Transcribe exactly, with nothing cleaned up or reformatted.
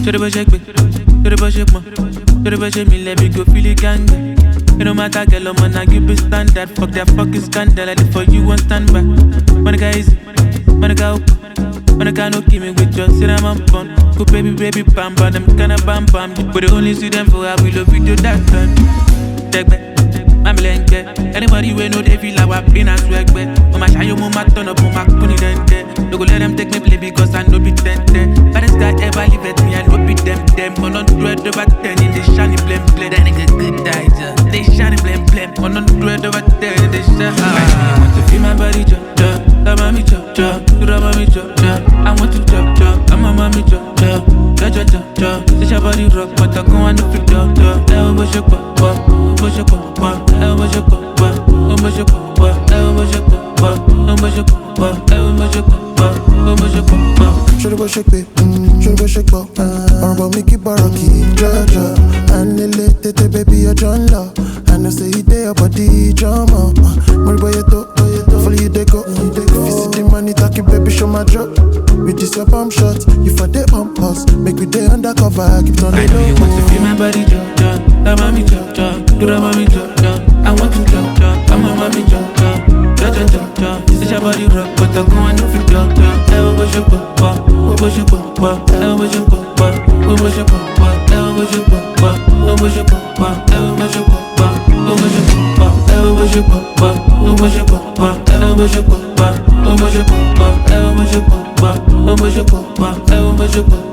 to the budget, to the budget, man. To the budget, me let me go feel it gang. It don't matter, girl, I'm gonna give you standard. Fuck that fucking scandal, I did for you and stand back. Wanna go easy, wanna go. Wanna go no give me with your cinnamon bun. Go baby, baby, bam, bam, them kinda bam, bam. But only see them for how we love video that time. Take back. I'm blank. Anybody we know they feel like I've been a swag back. Mama shy you mama turn up on my kuni dente. No go let them take me play because I know be ten ten. But this guy ever leave at me I know be them them. On on dread over ten in the shiny blem blem. That nigga good dies. They shiny blem blem. On on dread over ten in the shine. I want to feel my body jump jump. Come on me jump jump. You rub on me jump jump. I want to jump jump. Come on mommy jump jump. Jump jump jump jump. Say your body rock but I go on the fit jump jump. Now push your pop pop. Push your pop pop. Now push your pop. Oh my je papa, oh my je papa, oh my je papa, oh my je papa, oh my je papa. Should have shake it, should have shake it. Or about Mickey Baraki, Jaja. And the late baby a John Law. And I say he day up a D drama. More boy you talk, follow you they go. If you see the money talking, baby show my drop. With this your bump shots, you for the bump us. Make me day undercover, keep on the I know you want to feel my body jump, jump. That mommy jump, jump. Do that mommy jump, jump. I want to jump, jump. I'm a mommy jump, jump. Jump, jump, jump, jump. This your body rock, but I go on if you jump, jump. Ever was your papa, what was your papa? Ever was your papa, what was your papa? Ever was your papa, what was your papa? Ever was your papa, what was your papa? Ever was your papa, what was your papa? Ever was your papa, what was your papa? Ever was your papa, what was your papa? Ever was your papa?